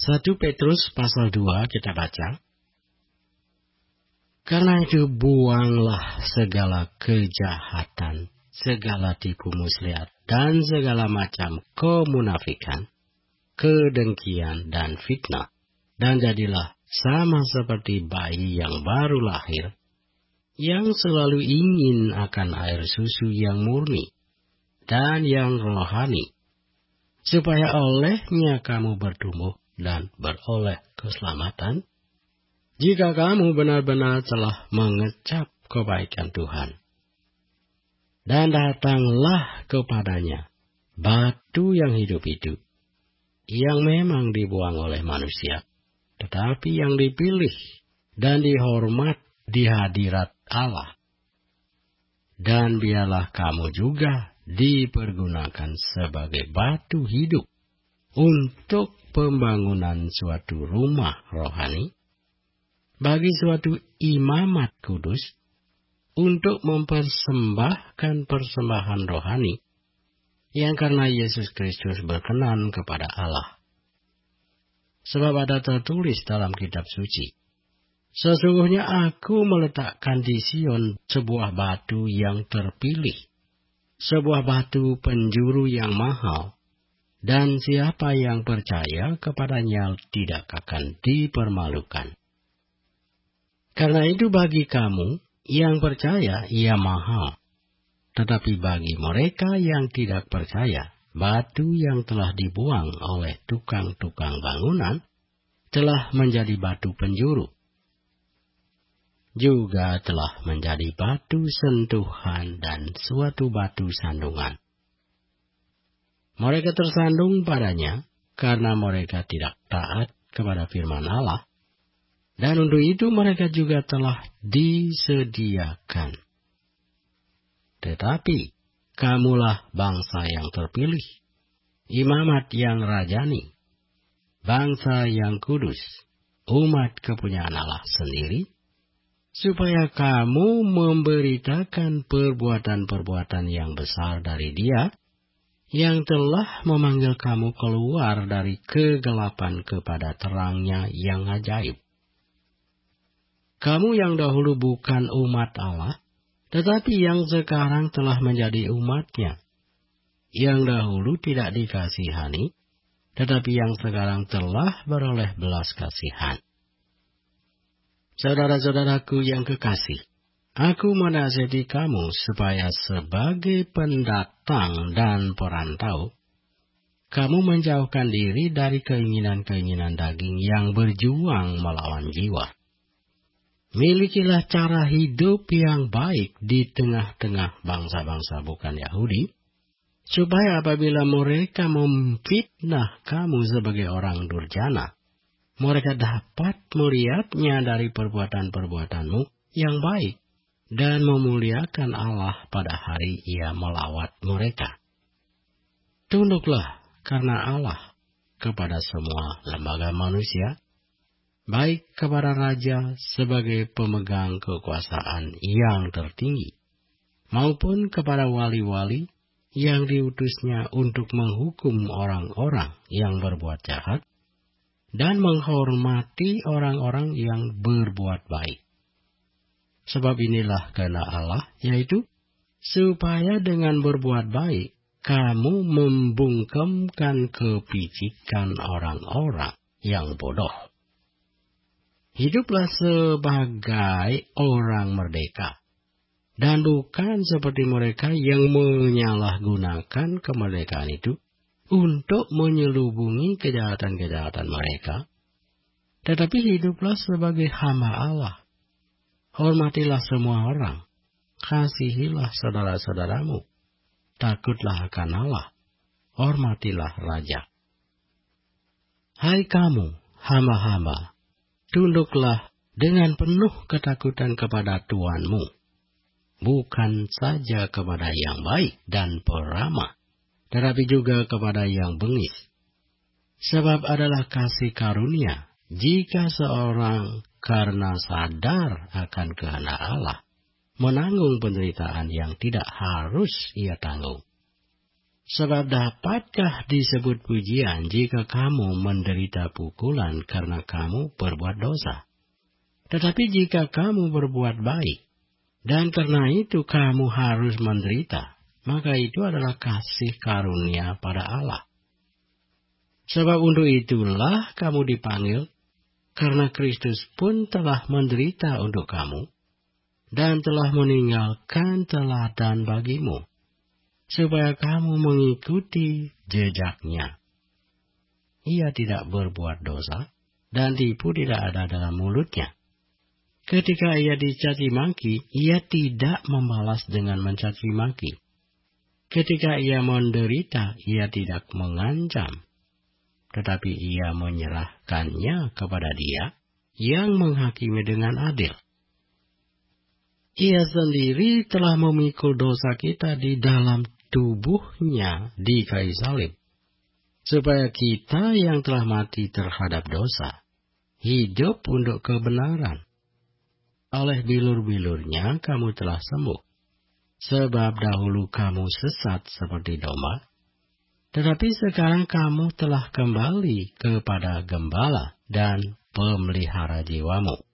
1 Petrus pasal 2 kita baca. Karena itu buanglah segala kejahatan, segala tipu muslihat, dan segala macam kemunafikan, kedengkian, dan fitnah. Dan jadilah sama seperti bayi yang baru lahir, yang selalu ingin akan air susu yang murni dan yang rohani, supaya olehnya kamu bertumbuh dan beroleh keselamatan, jika kamu benar-benar telah mengecap kebaikan Tuhan. Dan datanglah kepadanya batu yang hidup itu, yang memang dibuang oleh manusia, tetapi yang dipilih dan dihormat di hadirat Allah. Dan biarlah kamu juga dipergunakan sebagai batu hidup untuk pembangunan suatu rumah rohani, bagi suatu imamat kudus, untuk mempersembahkan persembahan rohani, yang karena Yesus Kristus berkenan kepada Allah. Sebab ada tertulis dalam kitab suci, sesungguhnya aku meletakkan di Sion sebuah batu yang terpilih, sebuah batu penjuru yang mahal, dan siapa yang percaya kepadanya tidak akan dipermalukan. Karena itu bagi kamu yang percaya ia mahal, tetapi bagi mereka yang tidak percaya, batu yang telah dibuang oleh tukang-tukang bangunan telah menjadi batu penjuru, juga telah menjadi batu sentuhan dan suatu batu sandungan. Mereka tersandung padanya karena mereka tidak taat kepada firman Allah, dan untuk itu mereka juga telah disediakan. Tetapi kamulah bangsa yang terpilih, imamat yang rajani, bangsa yang kudus, umat kepunyaan Allah sendiri, supaya kamu memberitakan perbuatan-perbuatan yang besar dari Dia, yang telah memanggil kamu keluar dari kegelapan kepada terang-Nya yang ajaib. Kamu yang dahulu bukan umat Allah, tetapi yang sekarang telah menjadi umat-Nya. Yang dahulu tidak dikasihani, tetapi yang sekarang telah beroleh belas kasihan. Saudara-saudaraku yang kekasih, aku menasihati kamu supaya sebagai pendatang dan perantau, kamu menjauhkan diri dari keinginan-keinginan daging yang berjuang melawan jiwa. Milikilah cara hidup yang baik di tengah-tengah bangsa-bangsa bukan Yahudi, supaya apabila mereka memfitnah kamu sebagai orang durjana, mereka dapat melihatnya dari perbuatan-perbuatanmu yang baik dan memuliakan Allah pada hari Ia melawat mereka. Tunduklah karena Allah kepada semua lembaga manusia, baik kepada raja sebagai pemegang kekuasaan yang tertinggi, maupun kepada wali-wali yang diutusnya untuk menghukum orang-orang yang berbuat jahat, dan menghormati orang-orang yang berbuat baik. Sebab inilah kehendak Allah, yaitu supaya dengan berbuat baik, kamu membungkamkan kepicikan orang-orang yang bodoh. Hiduplah sebagai orang merdeka, dan bukan seperti mereka yang menyalahgunakan kemerdekaan itu untuk menyelubungi kejahatan-kejahatan mereka. Tetapi hiduplah sebagai hamba Allah. Hormatilah semua orang, kasihilah saudara-saudaramu, takutlah akan Allah, hormatilah raja. Hai kamu, hamba-hamba, tunduklah dengan penuh ketakutan kepada Tuanmu, bukan saja kepada yang baik dan peramah, tetapi juga kepada yang bengis. Sebab adalah kasih karunia jika seorang karena sadar akan kehendak Allah menanggung penderitaan yang tidak harus ia tanggung. Sebab dapatkah disebut pujian jika kamu menderita pukulan karena kamu berbuat dosa? Tetapi jika kamu berbuat baik, dan karena itu kamu harus menderita, maka itu adalah kasih karunia pada Allah. Sebab untuk itulah kamu dipanggil, karena Kristus pun telah menderita untuk kamu, dan telah meninggalkan teladan bagimu, supaya kamu mengikuti jejaknya. Ia tidak berbuat dosa, dan tipu tidak ada dalam mulutnya. Ketika ia dicaci maki, ia tidak membalas dengan mencaci maki. Ketika ia menderita, ia tidak mengancam, tetapi ia menyerahkannya kepada Dia yang menghakimi dengan adil. Ia sendiri telah memikul dosa kita di dalam tubuhnya di kayu salib, supaya kita yang telah mati terhadap dosa, hidup untuk kebenaran. Oleh bilur-bilurnya kamu telah sembuh, sebab dahulu kamu sesat seperti domba, tetapi sekarang kamu telah kembali kepada Gembala dan pemelihara jiwamu.